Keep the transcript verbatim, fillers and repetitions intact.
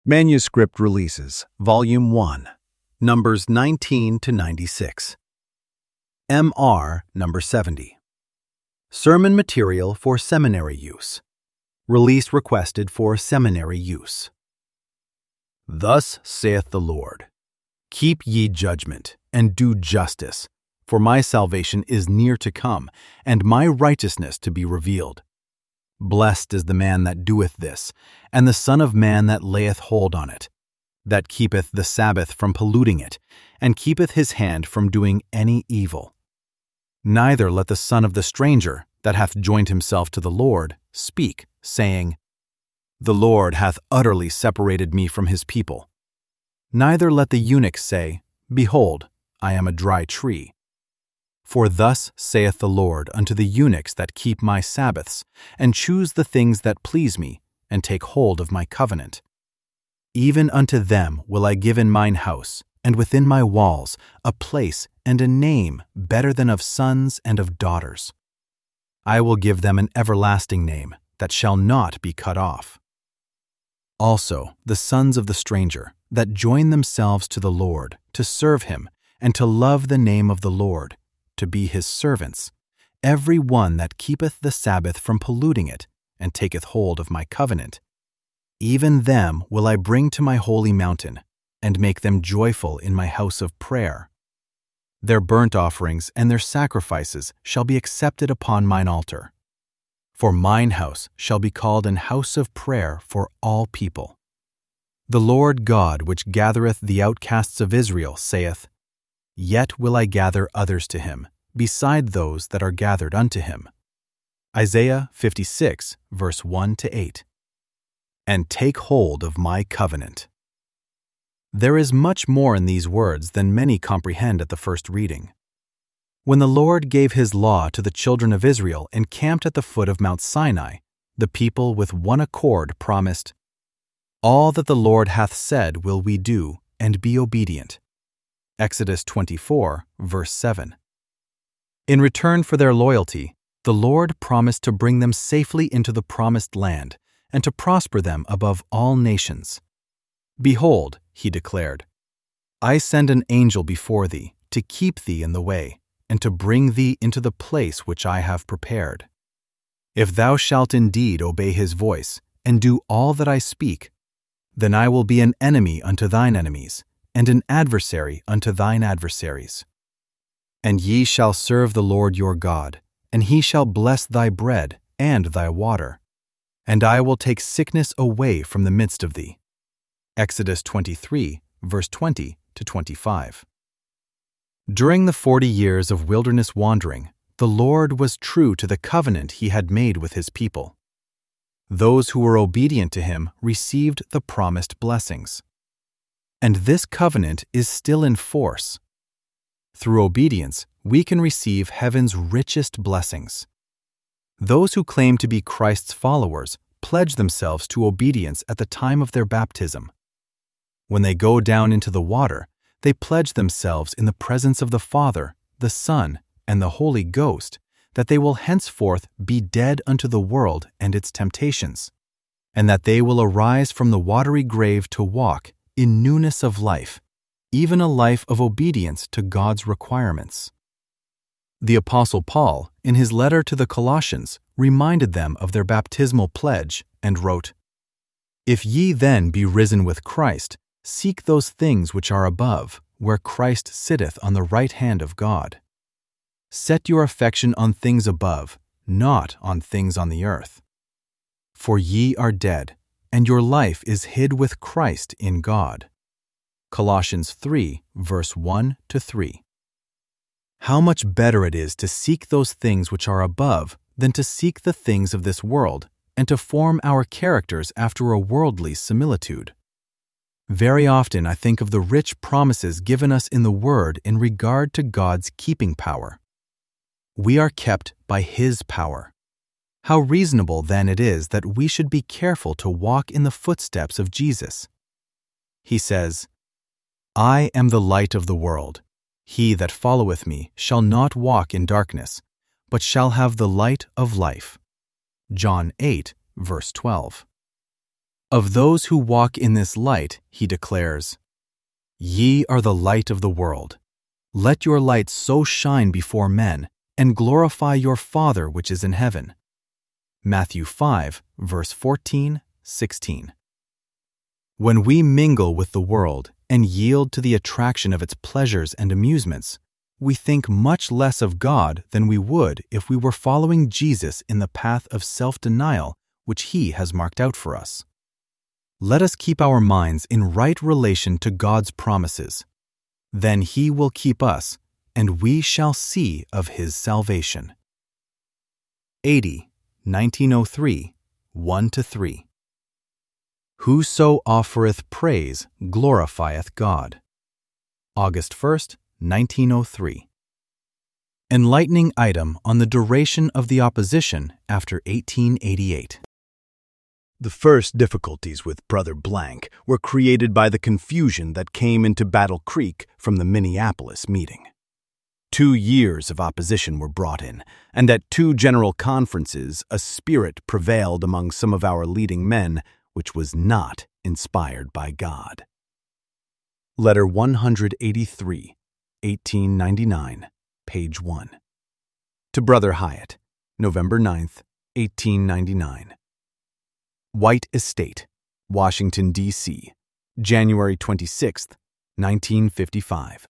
Manuscript Releases, Volume one, Numbers nineteen to ninety-six. M R Number seventy. Sermon Material for Seminary Use. Release requested for seminary use. Thus saith the Lord, Keep ye judgment, and do justice, for my salvation is near to come, and my righteousness to be revealed. Blessed is the man that doeth this, and the Son of Man that layeth hold on it, that keepeth the Sabbath from polluting it, and keepeth his hand from doing any evil. Neither let the son of the stranger, that hath joined himself to the Lord, speak, saying, The Lord hath utterly separated me from his people. Neither let the eunuch say, Behold, I am a dry tree. For thus saith the Lord unto the eunuchs that keep my Sabbaths, and choose the things that please me, and take hold of my covenant. Even unto them will I give in mine house, and within my walls, a place and a name better than of sons and of daughters. I will give them an everlasting name, that shall not be cut off. Also the sons of the stranger, that join themselves to the Lord, to serve him, and to love the name of the Lord, to be his servants, every one that keepeth the Sabbath from polluting it, and taketh hold of my covenant. Even them will I bring to my holy mountain, and make them joyful in my house of prayer. Their burnt offerings and their sacrifices shall be accepted upon mine altar. For mine house shall be called an house of prayer for all people. The Lord God which gathereth the outcasts of Israel saith, Yet will I gather others to him, beside those that are gathered unto him. Isaiah fifty-six, verse one to eight. And take hold of my covenant. There is much more in these words than many comprehend at the first reading. When the Lord gave his law to the children of Israel encamped at the foot of Mount Sinai, the people with one accord promised, All that the Lord hath said will we do, and be obedient. Exodus twenty-four, verse seven. In return for their loyalty, the Lord promised to bring them safely into the promised land, and to prosper them above all nations. Behold, he declared, I send an angel before thee, to keep thee in the way, and to bring thee into the place which I have prepared. If thou shalt indeed obey his voice, and do all that I speak, then I will be an enemy unto thine enemies, and an adversary unto thine adversaries. And ye shall serve the Lord your God, and he shall bless thy bread and thy water, and I will take sickness away from the midst of thee. Exodus twenty-three, verse twenty to twenty-five. During the forty years of wilderness wandering, the Lord was true to the covenant he had made with his people. Those who were obedient to him received the promised blessings. And this covenant is still in force. Through obedience, we can receive heaven's richest blessings. Those who claim to be Christ's followers pledge themselves to obedience at the time of their baptism. When they go down into the water, they pledge themselves in the presence of the Father, the Son, and the Holy Ghost that they will henceforth be dead unto the world and its temptations, and that they will arise from the watery grave to walk in newness of life, even a life of obedience to God's requirements. The Apostle Paul, in his letter to the Colossians, reminded them of their baptismal pledge and wrote, If ye then be risen with Christ, seek those things which are above, where Christ sitteth on the right hand of God. Set your affection on things above, not on things on the earth. For ye are dead, and your life is hid with Christ in God. Colossians three, verse one to three. How much better it is to seek those things which are above than to seek the things of this world, and to form our characters after a worldly similitude. Very often I think of the rich promises given us in the Word in regard to God's keeping power. We are kept by his power. How reasonable then it is that we should be careful to walk in the footsteps of Jesus. He says, I am the light of the world. He that followeth me shall not walk in darkness, but shall have the light of life. John eight, verse twelve. Of those who walk in this light, he declares, "Ye are the light of the world. Let your light so shine before men, and glorify your Father which is in heaven." Matthew five, verse fourteen, sixteen. When we mingle with the world and yield to the attraction of its pleasures and amusements, we think much less of God than we would if we were following Jesus in the path of self-denial which He has marked out for us. Let us keep our minds in right relation to God's promises. Then He will keep us, and we shall see of His salvation. eighty, nineteen oh three, one to three. Whoso offereth praise glorifieth God. August first, nineteen oh three. Enlightening item on the duration of the opposition after eighteen eighty-eight. The first difficulties with Brother Blank were created by the confusion that came into Battle Creek from the Minneapolis meeting. Two years of opposition were brought in, and at two general conferences a spirit prevailed among some of our leading men which was not inspired by God. Letter one eighty-three, eighteen ninety-nine, page one. To Brother Hyatt, November ninth, eighteen ninety-nine. White Estate, Washington, D C, January twenty-sixth, nineteen fifty-five.